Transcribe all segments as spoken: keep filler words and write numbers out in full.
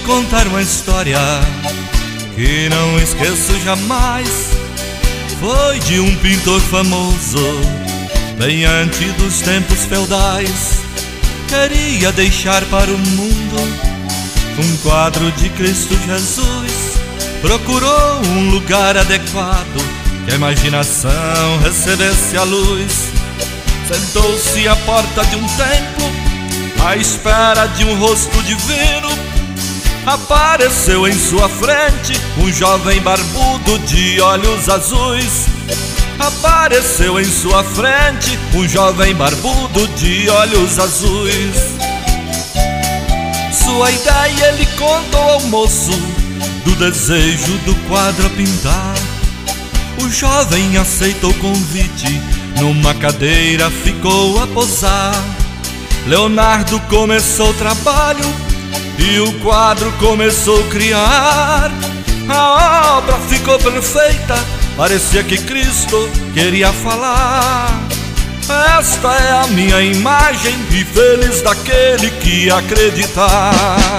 contar uma história que não esqueço jamais. Foi de um pintor famoso, bem antes dos tempos feudais. Queria deixar para o mundo um quadro de Cristo Jesus. Procurou um lugar adequado, que a imaginação recebesse a luz. Sentou-se à porta de um templo, à espera de um rosto divino. Apareceu em sua frente um jovem barbudo de olhos azuis. Apareceu em sua frente um jovem barbudo de olhos azuis. Sua ideia ele contou ao moço, do desejo do quadro a pintar. O jovem aceitou o convite, numa cadeira ficou a posar. Leonardo começou o trabalho e o quadro começou a criar. A obra ficou perfeita, parecia que Cristo queria falar. Esta é a minha imagem e feliz daquele que acreditar.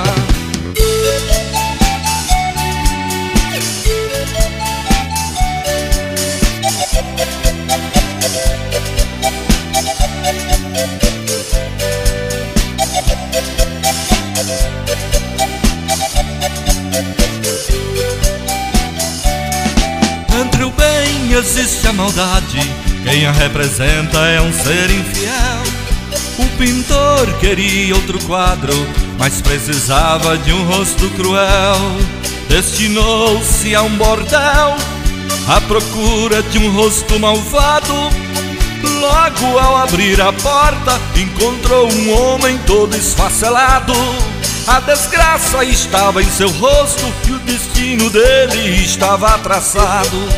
Entre o bem existe a maldade, quem a representa é um ser infiel. O pintor queria outro quadro, mas precisava de um rosto cruel. Destinou-se a um bordel, à procura de um rosto malvado. Logo ao abrir a porta, encontrou um homem todo esfacelado. A desgraça estava em seu rosto e o destino dele estava traçado.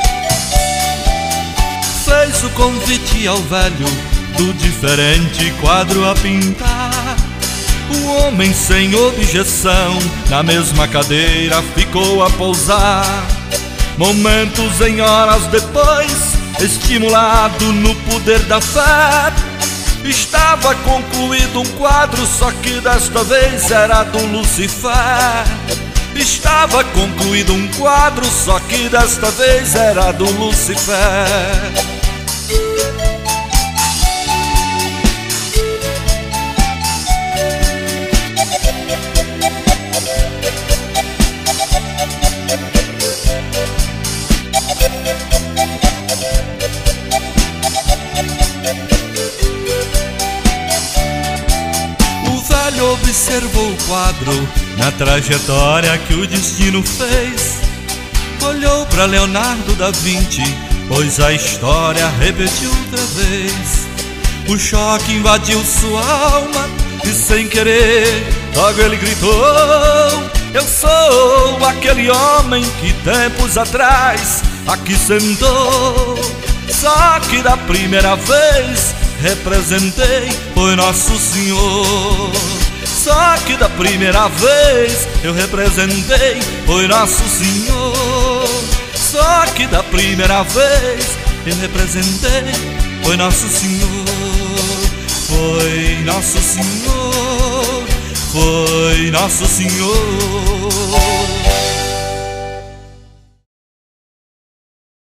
Fez o convite ao velho do diferente quadro a pintar. O homem sem objeção na mesma cadeira ficou a pousar. Momentos em horas depois, estimulado no poder da fé, estava concluído um quadro, só que desta vez era do Lucifer. Estava concluído um quadro, só que desta vez era do Lucifer. Observou o quadro na trajetória que o destino fez. Olhou para Leonardo da Vinci, pois a história repetiu outra vez. O choque invadiu sua alma e sem querer logo ele gritou: eu sou aquele homem que tempos atrás aqui sentou. Só que da primeira vez representei foi Nosso Senhor. Só que da primeira vez eu representei foi Nosso Senhor. Só que da primeira vez eu representei foi Nosso Senhor. Foi Nosso Senhor, foi Nosso Senhor.